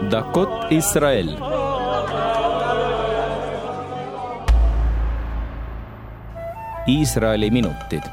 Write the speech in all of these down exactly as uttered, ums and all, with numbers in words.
דקות ישראל. Iisraeli minutid.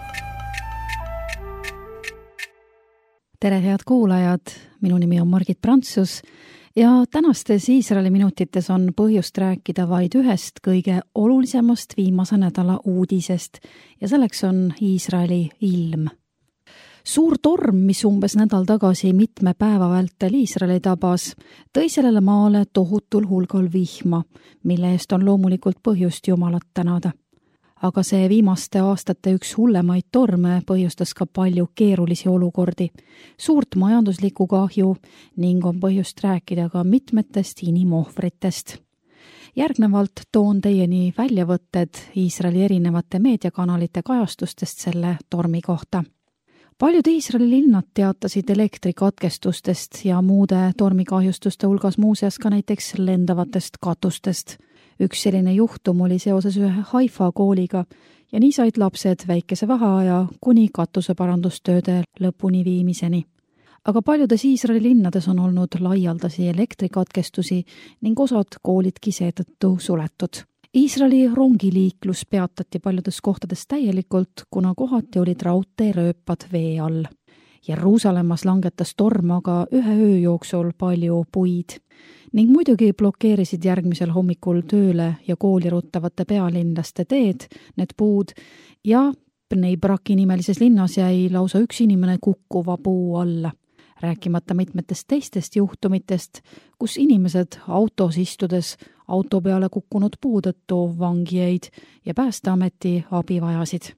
Tere, head kuulajad! Minu nimi on Margit Prantsus ja tänastes Iisraeli minutites on põhjust rääkida vaid ühest kõige olulisemast viimase nädala uudisest ja selleks on Iisraeli ilm. Suur torm, mis umbes nädal tagasi mitme päeva vältel Iisraeli tabas, tõi sellele maale tohutul hulgal vihma, mille eest on loomulikult põhjust Jumalat tänada. Aga see viimaste aastate üks hullemaid torme põhjustas ka palju keerulisi olukordi, suurt majanduslikku kahju ning on põhjust rääkida ka mitmetest inimohvritest. Järgnevalt toon teieni väljavõtted Iisraeli erinevate meediakanalite kajastustest selle tormi kohta. Paljud Iisraeli linnad teatasid elektrikatkestustest ja muude tormikahjustuste hulgas muuseas ka näiteks lendavatest katustest. Üks selline juhtum oli seoses ühe Haifa kooliga ja nii said lapsed väikese vaheaja kuni katuseparandustööde lõpuni viimiseni. Aga paljudes Iisraeli linnades on olnud laialdasi elektrikatkestusi ning osad koolidki seetõttu suletud. Iisraeli rongiliiklus peatati paljudes kohtades täielikult, kuna kohati olid raudteerööpad vee all. Jeruusalemmas langetas torm aga ühe öö jooksul palju puid ning muidugi blokeerisid järgmisel hommikul tööle ja kooli ruttavate pealinlaste teed need puud ja Bnei Braki nimelises linnas jäi lausa üks inimene kukkuva puu alla. Rääkimata mitmetest teistest juhtumitest, kus inimesed autos istudes auto peale kukkunud puu tõttu vangi jäid ja Päästeameti abi vajasid.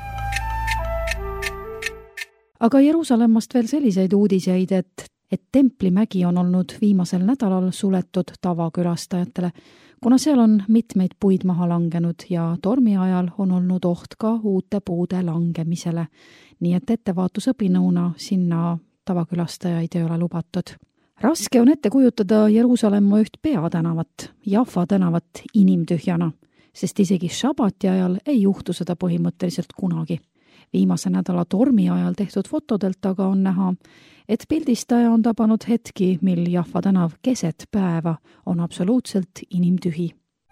Aga Jeruusalemmast veel selliseid uudiseid, et, et Templimägi on olnud viimasel nädalal suletud tavakülastajatele, kuna seal on mitmeid puid maha langenud ja tormi ajal on olnud oht ka uute puude langemisele, nii et ettevaatusõpinõuna sinna tavakülastajaid ei ole lubatud. Raske on ette kujutada Jeruusalemma üht peatänavat, Jaffa tänavat inimtühjana, sest isegi šabati ajal ei juhtu seda põhimõtteliselt kunagi. Viimase nädala tormi ajal tehtud fotodelt aga on näha, et pildistaja on tabanud hetki, mil Jaffa tänav keset päeva on absoluutselt inimtühi.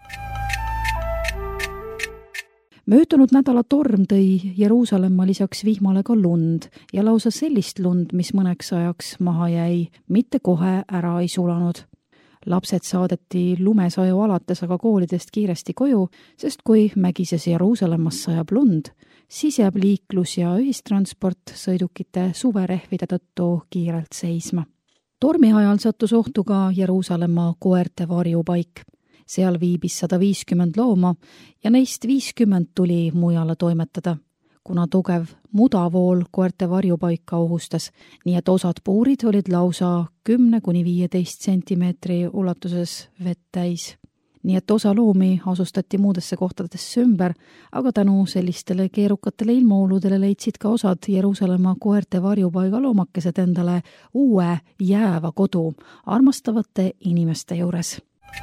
Möödunud nädala torm tõi Jeruusalemma lisaks vihmale ka lund ja lausa sellist lund, mis mõneks ajaks maha jäi, mitte kohe ära ei sulanud. Lapsed saadeti lumesaju alates aga koolidest kiiresti koju, sest kui mägises Jeruusalemmas sajab lund, siis jääb liiklus ja ühistransport sõidukite suverehvide tõttu kiirelt seisma. Tormi ajal sattus ohtu ka Jeruusalemma koerte varjupaik. Seal viibis sada viiskümmend looma ja neist viiskümmend tuli mujale toimetada, kuna tugev mudavool koerte varjupaika ohustas, nii et osad puurid olid lausa kümne kuni viieteist sentimeetri ulatuses vett täis. Nii et osa loomi asustati muudesse kohtadesse ümber, aga tänu sellistele keerukatele ilmaoludele leidsid ka osad Jeruusalemma koerte varjupaiga loomakesed endale uue jääva kodu armastavate inimeste juures.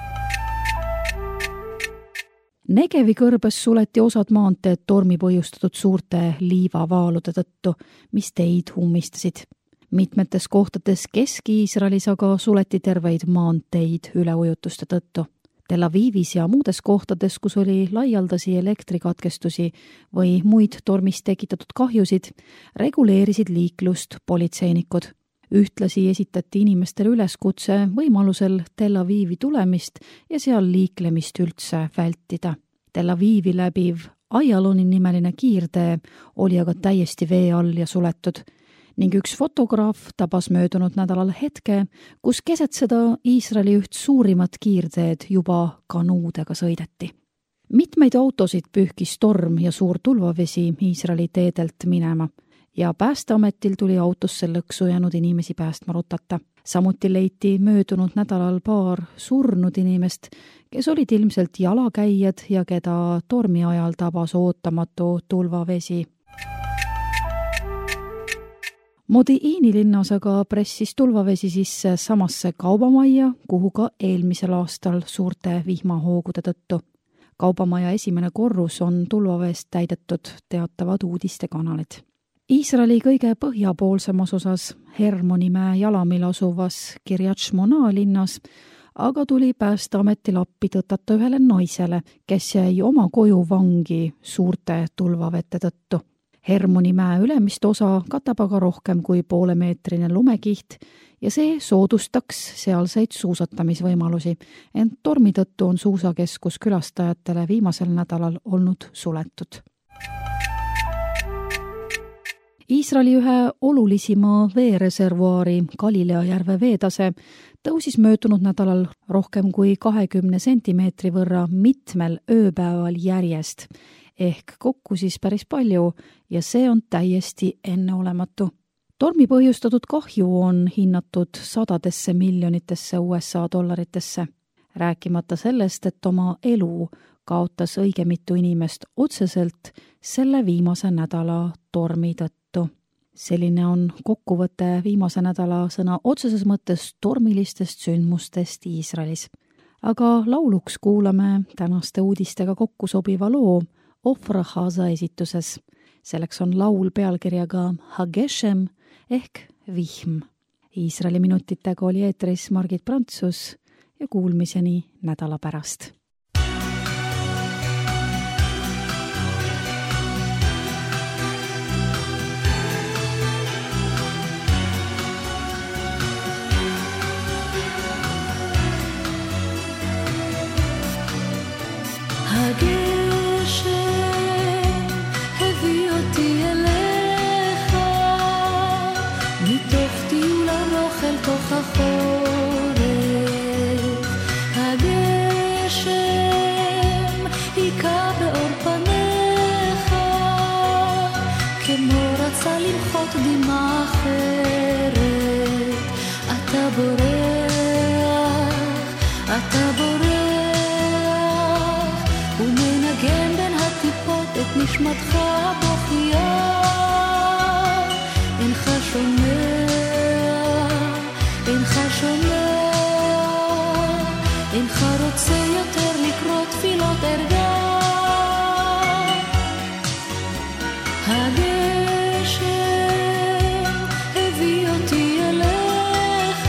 Negevi kõrbes suleti osad maanteed tormi põhjustatud suurte liivavaalude tõttu, mis teid ummistasid. Mitmetes kohtades Kesk-Iisraelis aga suleti terveid maanteid üleujutuste tõttu. Tel Avivis ja muudes kohtades, kus oli laialdasi elektrikatkestusi või muid tormist tekitatud kahjusid, reguleerisid liiklust politseinikud. Ühtlasi esitati inimestele üleskutse võimalusel Tel Avivi tulemist ja seal liiklemist üldse vältida. Tel Avivi läbiv Ayaloni nimeline kiirtee oli aga täiesti vee all ja suletud ning üks fotograaf tabas möödunud nädalal hetke, kus keset seda Iisraeli üht suurimat kiirteed juba kanuudega sõideti. Mitmeid autosid pühkis torm ja suur tulvavesi Iisraeli teedelt minema ja Päästeametil tuli autosse lõksu jäänud inimesi päästma rutata. Samuti leiti möödunud nädalal paar surnud inimest, kes olid ilmselt jalakäijad ja keda tormi ajal tabas ootamatu tulvavesi. Modiini linnas aga pressis tulvavesi sisse samasse kaubamajja, kuhu ka eelmisel aastal suurte vihmahoogude tõttu. Kaubamaja esimene korrus on tulvaveest täidetud, teatavad uudistekanalid. Iisraeli kõige põhjapoolsemas osas Hermonimäe jalamil asuvas Kiryat Shmona linnas aga tuli Päästeametil appi tõtata ühele naisele, kes jäi oma koju vangi suurte tulvavete tõttu. Hermonimäe ülemist osa katab aga rohkem kui poolemeetrine lumekiht ja see soodustaks sealseid suusatamisvõimalusi, ent tormi tõttu on suusakeskus külastajatele viimasel nädalal olnud suletud. Iisraeli ühe olulisima veereservuaari Galilea järve veetase tõusis möödunud nädalal rohkem kui kahekümne sentimeetri võrra mitmel ööpäeval järjest, ehk kokku siis päris palju ja see on täiesti enneolematu. Tormi põhjustatud kahju on hinnatud sadadesse miljonitesse U S A dollaritesse, rääkimata sellest, et oma elu kaotas õige mitu inimest otseselt selle viimase nädala tormi tõttu. Selline on kokkuvõte viimase nädala sõna otseses mõttes tormilistest sündmustest Iisraelis. Aga lauluks kuulame tänaste uudistega kokku sobiva loo Ofra Haza esituses. Selleks on laul pealkirjaga Hageshem ehk vihm. Iisraeli minutitega oli eetris Margit Prantsus ja kuulmiseni nädala pärast. הגשם הביא אותי אליך מתוך טיול ארוך אל תוך החורף. הגשם היכה באור פניך כמו רצה למחות דמעה אחרת. אתה בורח, אתה בורח ומנגן בין הטיפות את נשמתך הבוכייה. אינך שומע, אינך שומע, אינך רוצה יותר לקרוא תפילות ערגה. הגשם הביא אותי אליך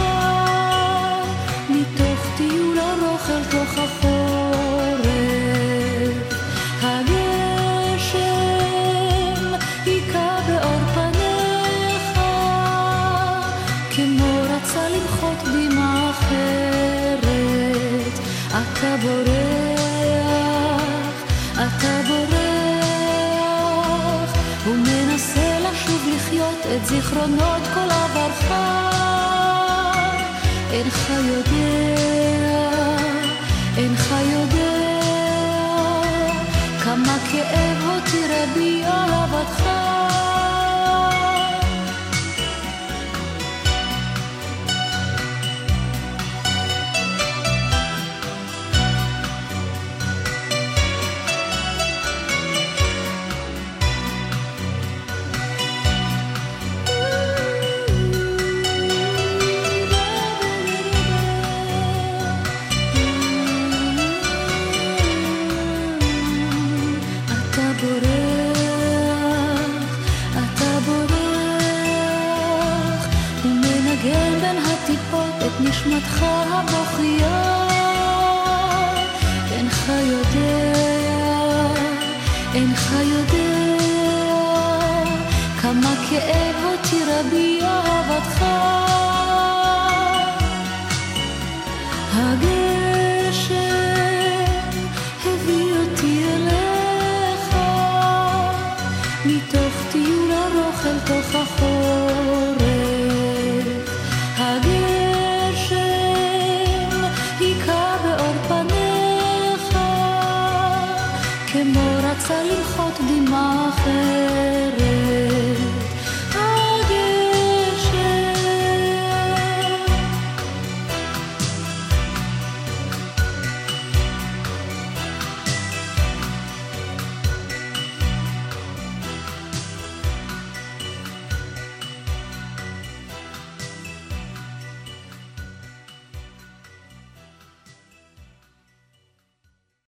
מתוך טיול ארוך אל תוך החורף. אתה בורח, אתה בורח ומנסה לשוב לחיות את זיכרונות כל עברך. אינך יודע, אינך יודע כמה כאב הותיר בי אהבתך. נשמתך הבוכייה. אינך יודע, אינך יודע כמה כאב הותיר בי